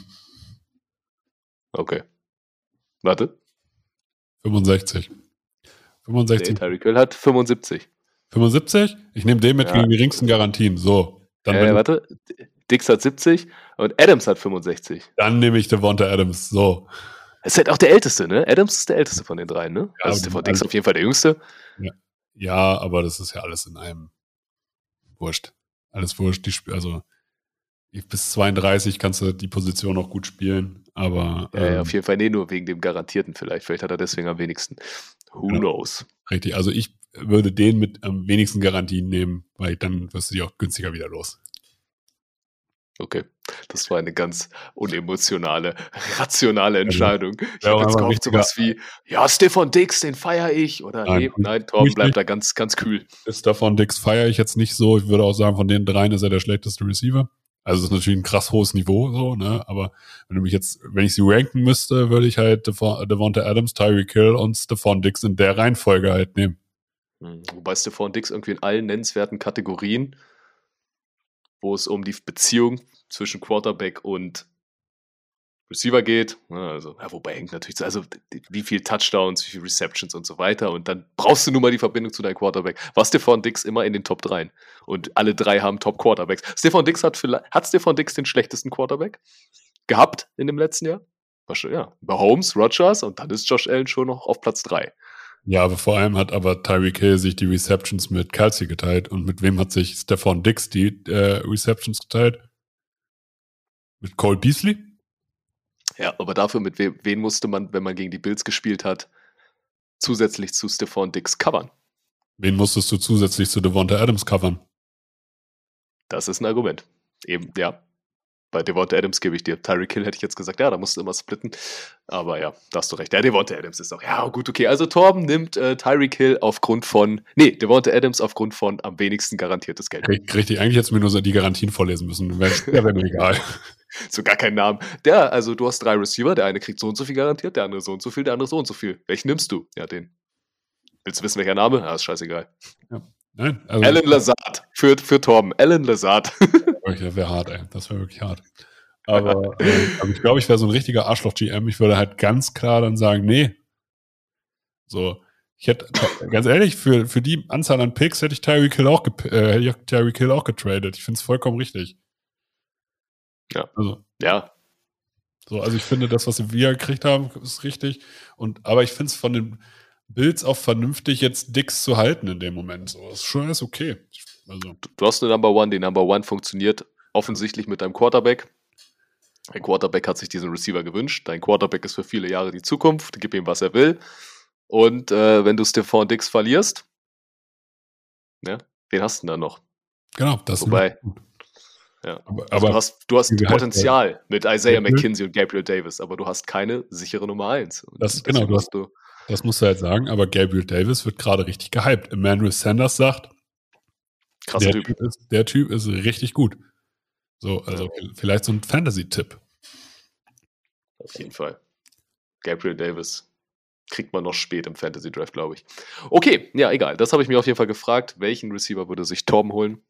Okay. Warte. fünfundsechzig. Nee, fünfundsechzig. Tyreek Hill hat fünfundsiebzig. fünfundsiebzig? Ich nehme den mit Ja. den geringsten Garantien. So. Dann, Äh, bin- warte. Diggs hat siebzig und Adams hat fünfundsechzig. dann nehme ich Devonta Adams. So. Das ist halt auch der Älteste, ne? Adams ist der Älteste von den dreien, ne? Ja, also aber Stefan die- Diggs auf jeden Fall der Jüngste. Ja, aber das ist ja alles in einem wurscht. Alles wurscht. Die, Sp- also bis zweiunddreißig kannst du die Position noch gut spielen, aber Ja, ja, ähm, auf jeden Fall, nee, nur wegen dem Garantierten vielleicht. Vielleicht hat er deswegen am wenigsten. Who Genau. knows? richtig. Also ich würde den mit am wenigsten Garantien nehmen, weil dann wirst du die auch günstiger wieder los. Okay, das war eine ganz unemotionale, rationale Entscheidung. Ich wäre auch habe jetzt einfach gehofft, wichtiger- sowas wie, ja, Stefan Diggs, den feiere ich. Oder Nein, nee, tue ich- nein, tue Torben ich bleibt nicht. da ganz, ganz kühl. Ist davon Dix feiere ich jetzt nicht so. Ich würde auch sagen, von den dreien ist er der schlechteste Receiver. Also es ist natürlich ein krass hohes Niveau, so, ne? Aber wenn du mich jetzt, wenn ich sie ranken müsste, würde ich halt Devon- Devonta Adams, Tyreek Hill und Stephon Diggs in der Reihenfolge halt nehmen. Hm, Wobei Stefan Diggs irgendwie in allen nennenswerten Kategorien, wo es um die Beziehung zwischen Quarterback und Receiver geht, ne, also, ja, wobei hängt natürlich, so- also d- wie viel Touchdowns, wie viel Receptions und so weiter und dann brauchst du nun mal die Verbindung zu deinem Quarterback. War Stefan Diggs immer in den Top drei und alle drei haben Top Quarterbacks. Stefan Diggs hat vielleicht, hat Stefan Diggs den schlechtesten Quarterback gehabt in dem letzten Jahr? Wahrscheinlich, ja. Über Holmes, Rodgers und dann ist Josh Allen schon noch auf Platz drei. Ja, aber vor allem hat aber Tyreek Hill sich die Receptions mit Kelsey geteilt. Und mit wem hat sich Stephon Diggs die äh, Receptions geteilt? Mit Cole Beasley? Ja, aber dafür, mit we wen musste man, wenn man gegen die Bills gespielt hat, zusätzlich zu Stefan Diggs covern? Wen musstest du zusätzlich zu Devonta Adams covern? Das ist ein Argument. Eben, ja. Bei Devonta Adams gebe ich dir. Tyreek Hill hätte ich jetzt gesagt, ja, da musst du immer splitten. Aber ja, da hast du recht. Ja, Devonta Adams ist auch, ja, gut, okay. Also Torben nimmt äh, Tyreek Hill aufgrund von, nee, Devonta Adams aufgrund von am wenigsten garantiertes Geld. Richtig, eigentlich hättest du mir nur so die Garantien vorlesen müssen. Wäre wär mir egal. So gar keinen Namen. Der, also du hast drei Receiver, der eine kriegt so und so viel garantiert, der andere so und so viel, der andere so und so viel. Welchen nimmst du? Ja, den. Willst du wissen, welcher Name? Ja, ist scheißegal. Ja. Nein, also Alan Lazard für, für Torben. Alan Lazard. Das wäre hart, ey. Das wäre wirklich hart. Aber äh, also ich glaube, ich wäre so ein richtiger Arschloch-G M. Ich würde halt ganz klar dann sagen, nee. So, ich hätte, ganz ehrlich, für, für die Anzahl an Picks hätte ich Tyreek Hill auch, ge- äh, hätte ich Tyreek Hill auch getradet. Ich finde es vollkommen richtig. Ja. Also, Ja. so, also ich finde, das, was wir gekriegt haben, ist richtig. Und, aber ich finde es von den Bills auch vernünftig, jetzt Dix zu halten in dem Moment. So, das ist schon alles okay. Also. Du hast eine Number One, die Number One funktioniert offensichtlich mit deinem Quarterback. Dein Quarterback hat sich diesen Receiver gewünscht. Dein Quarterback ist für viele Jahre die Zukunft. Gib ihm, was er will. Und äh, wenn du Stephon Diggs verlierst, ja, wen hast du denn da noch? Genau, das Wobei, ist gut. Ja. Aber, also aber du hast, du hast wie Potenzial heißt mit Isaiah Gabriel? McKinsey und Gabriel Davis, aber du hast keine sichere Nummer eins. Und Das, deswegen genau, du musst hast, das musst du halt sagen, aber Gabriel Davis wird gerade richtig gehypt. Emmanuel Sanders sagt, krasser der Typ. Typ, ist, der Typ ist richtig gut. So, also Ja. vielleicht so ein Fantasy-Tipp. Auf jeden Fall. Gabriel Davis kriegt man noch spät im Fantasy-Draft, glaube ich. Okay, ja, egal. Das habe ich mir auf jeden Fall gefragt. Welchen Receiver würde sich Torben holen?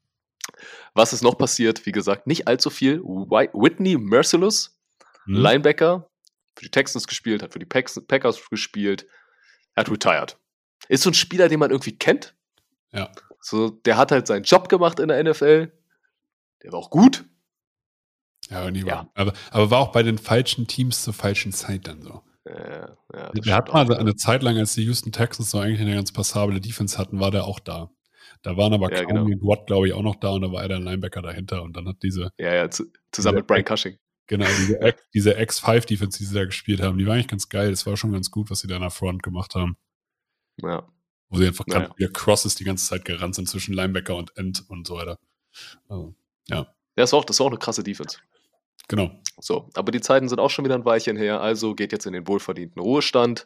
Was ist noch passiert? Wie gesagt, nicht allzu viel. Whit- Whitney Mercilus, Hm? Linebacker, für die Texans gespielt, hat für die Pax- Packers gespielt, hat retired. Ist so ein Spieler, den man irgendwie kennt. Ja. So, der hat halt seinen Job gemacht in der N F L. Der war auch gut. Ja, aber, nie Ja. war. Aber, aber war auch bei den falschen Teams zur falschen Zeit dann so. Äh, ja, das Der stimmt hat mal auch, eine Zeit lang, als die Houston Texans so eigentlich eine ganz passable Defense hatten, war der auch da. Da waren aber Ja, Clowney genau. und Watt, glaube ich, auch noch da und da war er der Linebacker dahinter und dann hat diese, Ja, ja, zu, zusammen Diese mit Brian Cushing. genau, diese, X- diese X fünf Defense, die sie da gespielt haben, die war eigentlich ganz geil. Das war schon ganz gut, was sie da in der Front gemacht haben. Ja. Wo sie einfach Naja. ganz viele Crosses die ganze Zeit gerannt sind zwischen Linebacker und End und so weiter. Also, ja, Das war auch, das war auch eine krasse Defense. genau. So, aber die Zeiten sind auch schon wieder ein Weilchen her, also geht jetzt in den wohlverdienten Ruhestand.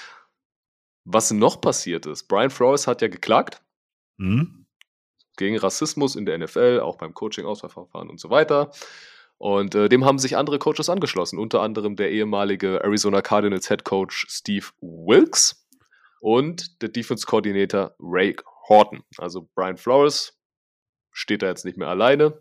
Was noch passiert ist, Brian Flores hat ja geklagt Mhm. gegen Rassismus in der N F L, auch beim Coaching-Auswahlverfahren und so weiter. Und äh, dem haben sich andere Coaches angeschlossen, unter anderem der ehemalige Arizona Cardinals Head Coach Steve Wilkes und der Defense Coordinator Ray Horton. Also Brian Flores steht da jetzt nicht mehr alleine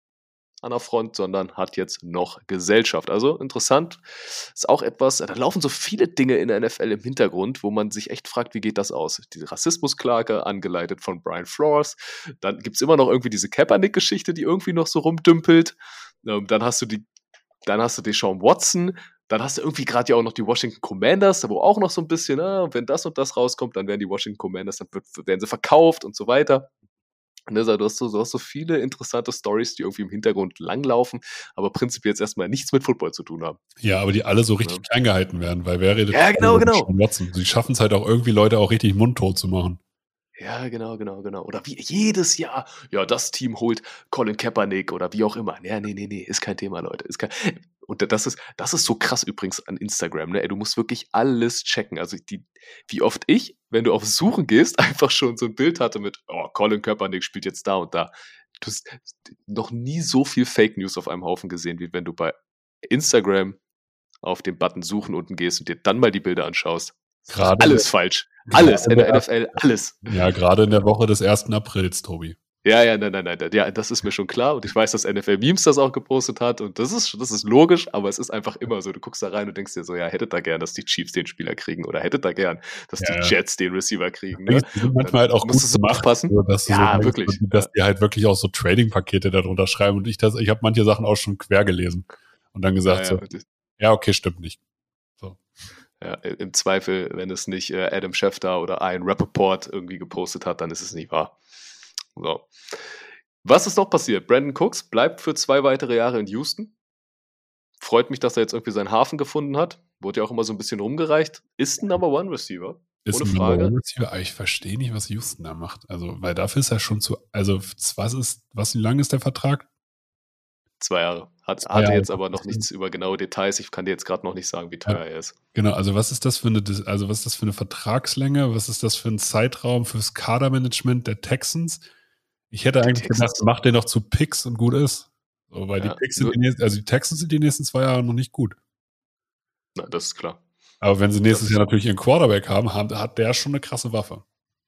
an der Front, sondern hat jetzt noch Gesellschaft. Also interessant, ist auch etwas, da laufen so viele Dinge in der N F L im Hintergrund, wo man sich echt fragt, wie geht das aus? Diese Rassismusklage, angeleitet von Brian Flores, dann gibt es immer noch irgendwie diese Kaepernick-Geschichte, die irgendwie noch so rumdümpelt, ähm, dann hast du die, dann hast du Deshaun Watson, dann hast du irgendwie gerade ja auch noch die Washington Commanders, wo auch noch so ein bisschen, ah, wenn das und das rauskommt, dann werden die Washington Commanders, dann wird, werden sie verkauft und so weiter. Ne, du, hast so, du hast so viele interessante Stories, die irgendwie im Hintergrund langlaufen, aber prinzipiell jetzt erstmal nichts mit Football zu tun haben. Ja, aber die alle so richtig Ja. klein gehalten werden, weil wer redet Ja, genau, über genau. Deshaun Watson? Sie schaffen es halt auch irgendwie, Leute auch richtig mundtot zu machen. Ja, genau, genau, genau. Oder wie jedes Jahr, ja, das Team holt Colin Kaepernick oder wie auch immer. Ja, nee, nee, nee, ist kein Thema, Leute. Ist kein Und das ist, das ist so krass übrigens an Instagram, ne? Ey, du musst wirklich alles checken. Also die, wie oft ich, wenn du auf Suchen gehst, einfach schon so ein Bild hatte mit, oh, Colin Kaepernick spielt jetzt da und da. Du hast noch nie so viel Fake News auf einem Haufen gesehen, wie wenn du bei Instagram auf den Button Suchen unten gehst und dir dann mal die Bilder anschaust. Gerade Alles falsch. Alles gerade in der der- N F L, alles. Ja, gerade in der Woche des ersten Aprils, Tobi. Ja, ja, nein, nein, nein, ja, das ist mir schon klar und ich weiß, dass N F L-Memes das auch gepostet hat und das ist, das ist logisch, aber es ist einfach immer so, du guckst da rein und denkst dir so, ja, hättet da gern, dass die Chiefs den Spieler kriegen oder hättet da gern, dass Ja, die ja. Jets den Receiver kriegen. Ne? Die sind manchmal halt auch Musst gut du so gemacht, aufpassen. so, dass du Ja, so denkst, wirklich, dass ja. die halt wirklich auch so Trading-Pakete darunter schreiben und ich das, ich habe manche Sachen auch schon quer gelesen und dann gesagt Ja, ja, so, ja, okay, stimmt nicht. So. ja, im Zweifel, wenn es nicht äh, Adam Schefter oder Ian Rappaport irgendwie gepostet hat, dann ist es nicht wahr. So. Was ist noch passiert? Brandon Cooks bleibt für zwei weitere Jahre in Houston. Freut mich, dass er jetzt irgendwie seinen Hafen gefunden hat. Wurde ja auch immer so ein bisschen rumgereicht. Ist ein Number One Receiver. ist ohne ein Frage. Number One Receiver, aber ich verstehe nicht, was Houston da macht. Also, weil dafür ist er schon zu, also was ist, was, wie lang ist der Vertrag? Zwei Jahre. Hat, Zwei hatte Jahre. jetzt aber noch nichts über genaue Details. Ich kann dir jetzt gerade noch nicht sagen, wie teuer Ja. er ist. Genau, also was ist das für eine, also was ist das für eine Vertragslänge? Was ist das für ein Zeitraum fürs Kadermanagement der Texans? Ich hätte Die eigentlich Texans. gedacht, mach den doch zu Picks und gut ist. So, weil Ja, die Picks sind nur- die nächsten, also die Texans sind die nächsten zwei Jahre noch nicht gut. Na, das ist klar. Aber wenn sie nächstes Das- Jahr natürlich ihren Quarterback haben, haben, hat der schon eine krasse Waffe.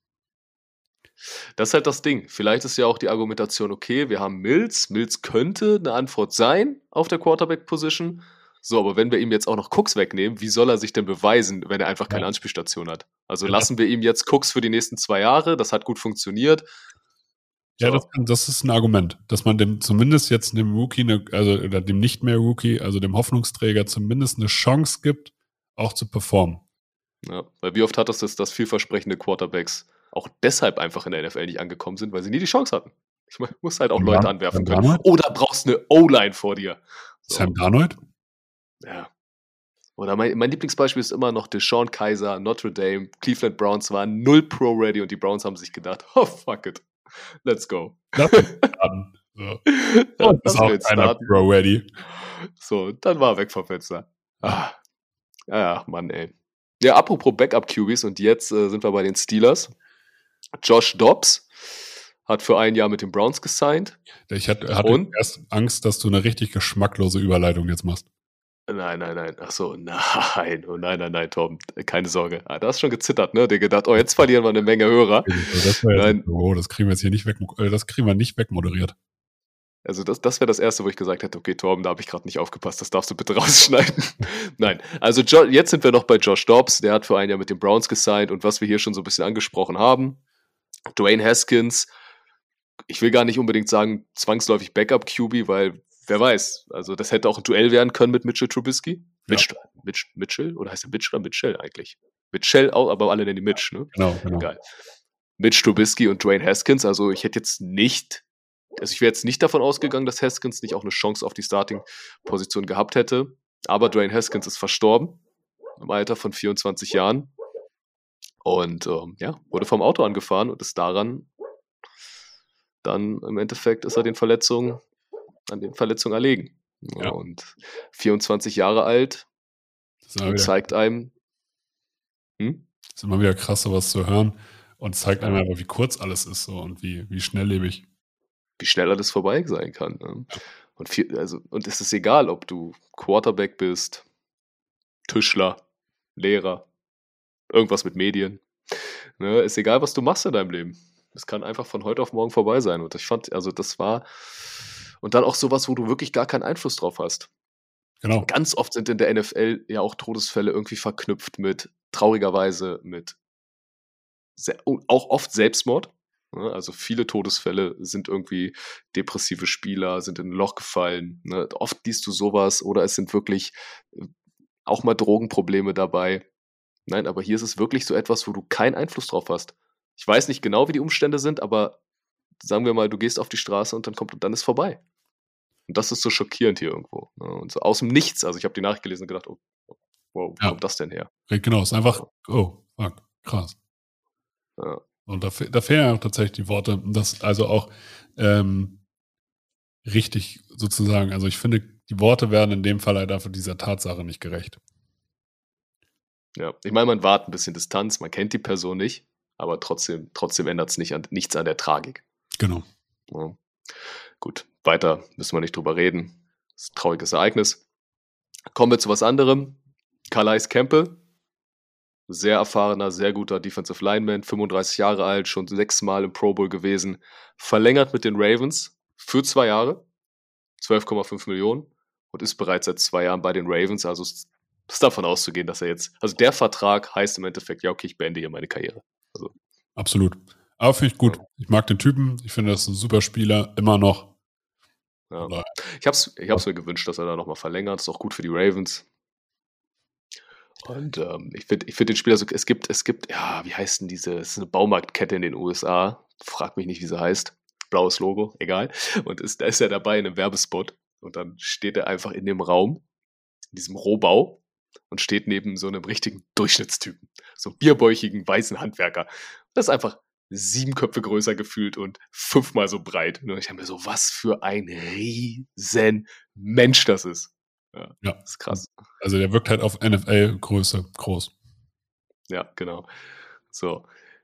Das ist halt das Ding. Vielleicht ist ja auch die Argumentation, okay, wir haben Mills. Mills könnte eine Antwort sein auf der Quarterback-Position. So, aber wenn wir ihm jetzt auch noch Cooks wegnehmen, wie soll er sich denn beweisen, wenn er einfach keine Ja. Anspielstation hat? Also Ja, lassen wir ihm jetzt Cooks für die nächsten zwei Jahre. Das hat gut funktioniert. Ja, So. das, kann, das ist ein Argument, dass man dem zumindest jetzt dem Rookie, eine, also oder dem nicht mehr Rookie, also dem Hoffnungsträger zumindest eine Chance gibt, auch zu performen. Ja, weil wie oft hat das, dass vielversprechende Quarterbacks auch deshalb einfach in der N F L nicht angekommen sind, weil sie nie die Chance hatten. Ich meine, muss halt auch Sam Leute Darn- anwerfen Sam können. Darnold? Oder brauchst eine O-Line vor dir. So. Sam Darnold? Ja. Oder mein, mein Lieblingsbeispiel ist immer noch Deshaun Kaiser, Notre Dame, Cleveland Browns waren null Pro-Ready und die Browns haben sich gedacht, oh fuck it, let's go. Lass uns starten. So. Ja, Und das ist auch will keiner starten. Pro-Ready. So, dann war er weg vom Fenster. Ah. Ja, Mann, ey. Ja, apropos Backup-Q Bs und jetzt äh, sind wir bei den Steelers. Josh Dobbs hat für ein Jahr mit den Browns gesigned. Ich hatte, hatte Und? erst Angst, dass du eine richtig geschmacklose Überleitung jetzt machst. Nein, nein, nein. Ach so, nein. Oh nein, nein, nein, Tom. Keine Sorge. Ah, da hast du schon gezittert, ne? Der gedacht, oh, jetzt verlieren wir eine Menge Hörer. Das, war jetzt, Nein. oh, das kriegen wir jetzt hier nicht weg, äh, das kriegen wir nicht wegmoderiert. Also das, das wäre das Erste, wo ich gesagt hätte, okay, Torben, da habe ich gerade nicht aufgepasst, das darfst du bitte rausschneiden. Nein, also jo- jetzt sind wir noch bei Josh Dobbs, der hat für ein Jahr mit den Browns gesigned und was wir hier schon so ein bisschen angesprochen haben, Dwayne Haskins, ich will gar nicht unbedingt sagen zwangsläufig Backup-Q B, weil wer weiß, also das hätte auch ein Duell werden können mit Mitchell Trubisky. Ja. Mitch, Mitch, Mitchell? Oder heißt der Mitch oder Mitchell eigentlich? Mitchell, auch, aber alle nennen die Mitch, ne? Genau, genau. Geil. Mitch Trubisky und Dwayne Haskins, also ich hätte jetzt nicht, also ich wäre jetzt nicht davon ausgegangen, dass Haskins nicht auch eine Chance auf die Starting-Position gehabt hätte, aber Dwayne Haskins ist verstorben, im Alter von vierundzwanzig Jahren und ähm, ja, wurde vom Auto angefahren und ist daran dann im Endeffekt ist er den Verletzungen, an den Verletzungen erlegen. Ja. Und vierundzwanzig Jahre alt Das ist immer und wieder, zeigt einem, hm? das ist immer wieder krass, sowas zu hören und zeigt einem aber, wie kurz alles ist so und wie, wie schnelllebig. wie schneller das vorbei sein kann. Ne? Und, viel, also, und es ist egal, ob du Quarterback bist, Tischler, Lehrer, irgendwas mit Medien. Ne? Ist egal, was du machst in deinem Leben. Es kann einfach von heute auf morgen vorbei sein. Und ich fand, also das war, und dann auch sowas, wo du wirklich gar keinen Einfluss drauf hast. Genau. Ganz oft sind in der N F L ja auch Todesfälle irgendwie verknüpft mit, traurigerweise, mit se- auch oft Selbstmord. Ne? Also viele Todesfälle sind irgendwie depressive Spieler, sind in ein Loch gefallen. Ne? Oft liest du sowas oder es sind wirklich äh, auch mal Drogenprobleme dabei. Nein, aber hier ist es wirklich so etwas, wo du keinen Einfluss drauf hast. Ich weiß nicht genau, wie die Umstände sind, aber sagen wir mal, du gehst auf die Straße und dann kommt und dann ist vorbei. Und das ist so schockierend hier irgendwo. Ne? Und so aus dem Nichts. Also ich habe die Nachricht gelesen und gedacht, oh, wow, wo Ja. kommt das denn her? Genau, es ist einfach, oh, fuck, krass. Ja. Und da, fe- da fehlen ja auch tatsächlich die Worte, das also auch ähm, richtig sozusagen, also ich finde, die Worte werden in dem Fall halt einfach dieser Tatsache nicht gerecht. Ja, ich meine, man wahrt ein bisschen Distanz, man kennt die Person nicht, aber trotzdem, trotzdem ändert es nicht an, nichts an der Tragik. Genau. Ja. Gut, weiter müssen wir nicht drüber reden. Das ist ein trauriges Ereignis. Kommen wir zu was anderem. Calais Campbell, sehr erfahrener, sehr guter Defensive Lineman, fünfunddreißig Jahre alt, schon sechsmal im Pro Bowl gewesen, verlängert mit den Ravens für zwei Jahre, zwölf Komma fünf Millionen und ist bereits seit zwei Jahren bei den Ravens, also es ist davon auszugehen, dass er jetzt, also der Vertrag heißt im Endeffekt, ja okay, ich beende hier meine Karriere. Also, Absolut. Aber finde ich gut. Ja. Ich mag den Typen. Ich finde, das ist ein super Spieler, immer noch. ja. Oder- Ich habe es ich hab's mir gewünscht, dass er da nochmal verlängert, ist auch gut für die Ravens. Und ähm, ich finde ich find den Spieler so, es gibt, es gibt, ja, wie heißt denn diese, es ist eine Baumarktkette in den U S A, frag mich nicht, wie sie heißt, blaues Logo, egal. Und ist, da ist er dabei in einem Werbespot und dann steht er einfach in dem Raum, in diesem Rohbau und steht neben so einem richtigen Durchschnittstypen. So einem bierbäuchigen, weißen Handwerker. Das ist einfach sieben Köpfe größer gefühlt und fünfmal so breit. Und ich habe mir so, was für ein riesen Mensch das ist. Ja, Ja. das ist krass. Also der wirkt halt auf N F L-Größe groß. Ja, genau. So.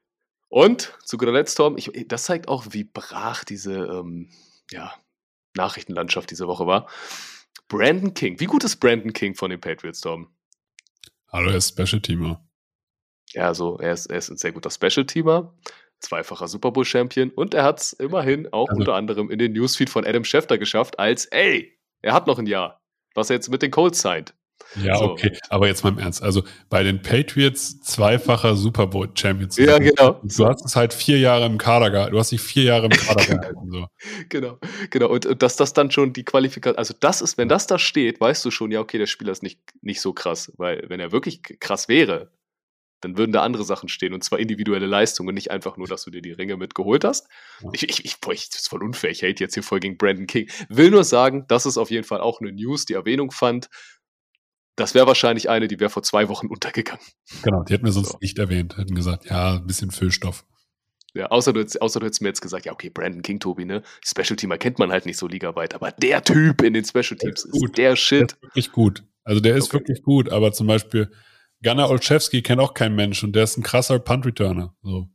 Und zu guter Letzt, Tom, ich, das zeigt auch, wie brach diese ähm, ja, Nachrichtenlandschaft diese Woche war. Brandon King. Wie gut ist Brandon King von den Patriots, Tom? Hallo, er ist Special-Teamer. Ja, also er ist, er ist ein sehr guter Special-Teamer, zweifacher Super Bowl-Champion und er hat es immerhin auch Also- unter anderem in den Newsfeed von Adam Schefter geschafft, als, ey, er hat noch ein Jahr, was er jetzt mit den Colts signed. Ja, So. okay, aber jetzt mal im Ernst. Also bei den Patriots zweifacher Super Bowl Champion zu Ja, sein. genau. Du So. hast es halt vier Jahre im Kader gehalten. Du hast dich vier Jahre im Kader gehalten. So. Genau, genau. Und, und dass das dann schon die Qualifikation, also das ist, wenn das da steht, weißt du schon, ja, okay, der Spieler ist nicht, nicht so krass, weil wenn er wirklich krass wäre, dann würden da andere Sachen stehen und zwar individuelle Leistungen und nicht einfach nur, dass du dir die Ringe mitgeholt hast. Ja. Ich, ich, ich, boah, ich, das ist voll unfair, ich hate jetzt hier voll gegen Brandon King. Will nur sagen, das ist auf jeden Fall auch eine News, die Erwähnung fand. Das wäre wahrscheinlich eine, die wäre vor zwei Wochen untergegangen. Genau, die hätten wir sonst So. nicht erwähnt. Hätten gesagt, ja, ein bisschen Füllstoff. Ja, außer du, hättest- außer du hättest mir jetzt gesagt, ja, okay, Brandon King, Tobi, ne? Special Teamer kennt man halt nicht so ligaweit, aber der Typ in den Special Teams Der ist ist gut. der Der Shit. ist wirklich gut. Also der ist Okay. wirklich gut, aber zum Beispiel Gunnar Olszewski kennt auch kein Mensch und der ist ein krasser Punt-Returner. So.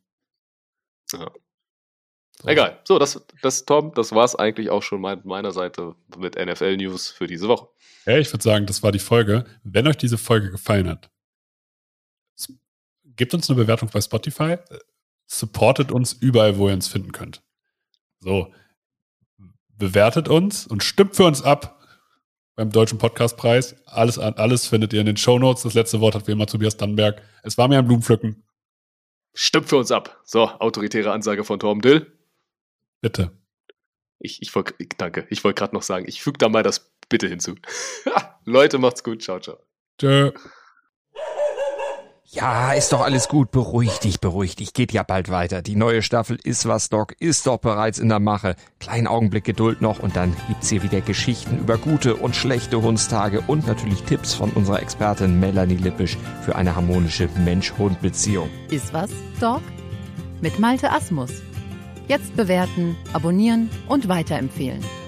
Ja. So. Egal. So, das, das, Tom, das war's eigentlich auch schon mein, meiner Seite mit N F L-News für diese Woche. Ja, ich würde sagen, das war die Folge. Wenn euch diese Folge gefallen hat, s- gebt uns eine Bewertung bei Spotify, äh, supportet uns überall, wo ihr uns finden könnt. So, bewertet uns und stimmt für uns ab beim Deutschen Podcastpreis. Alles, an- alles findet ihr in den Shownotes. Das letzte Wort hat wie immer Tobias Dannenberg. Es war mir ein Blumenpflücken. Stimmt für uns ab. So, autoritäre Ansage von Torben Dill. Bitte. Ich, ich wollte, danke. Ich wollte gerade noch sagen, ich füge da mal das Bitte hinzu. Leute, macht's gut. Ciao, ciao. Tschö. Ja, ist doch alles gut. Beruhig dich, beruhig dich. Geht ja bald weiter. Die neue Staffel Ist was, Doc, ist doch bereits in der Mache. Kleinen Augenblick Geduld noch und dann gibt's hier wieder Geschichten über gute und schlechte Hundstage und natürlich Tipps von unserer Expertin Melanie Lippisch für eine harmonische Mensch-Hund-Beziehung. Ist was, Dog? Mit Malte Asmus. Jetzt bewerten, abonnieren und weiterempfehlen.